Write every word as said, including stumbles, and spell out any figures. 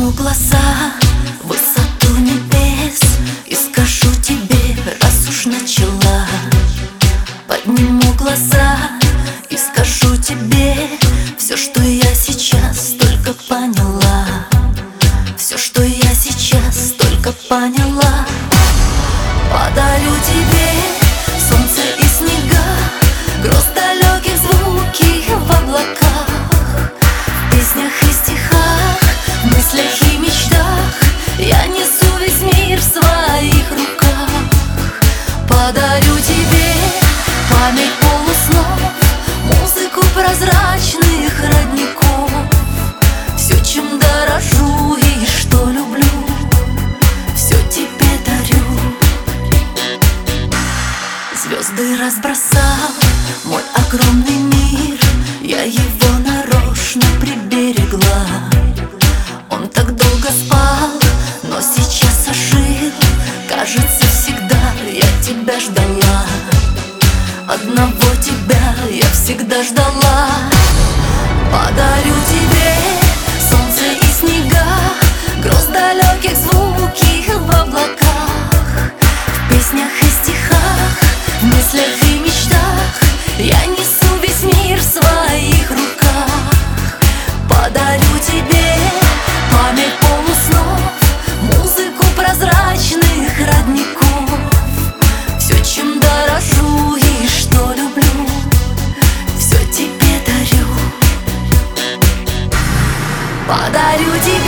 Подниму глаза в высоту небес и скажу тебе, раз уж начала. Подниму глаза и скажу тебе все, что я сейчас только поняла. Все, что я сейчас только поняла. Подарю тебе солнце и снега, гроз далеких, звуки в облаках, в песнях и стихах, в мыслях и мечтах. Я несу весь мир в своих руках. Подарю тебе память полуснов, музыку прозрачных родников. Все, чем дорожу и что люблю, все тебе дарю. Звезды разбросал мой огромный мир, я его нарочно приберегла. Он так долго спал, но сейчас ожил. Кажется, всегда я тебя ждала. Одного тебя я всегда ждала. Подарю тебе солнце и снега, гроз далеких, звуки в облаках, в песнях и стихах, в мыслях и мечтах. Я несу весь мир в своих руках. Подарю тебе память полуснов, музыку прозрачных родников. Все, чем дорожу и что люблю, все тебе дарю. Подарю тебе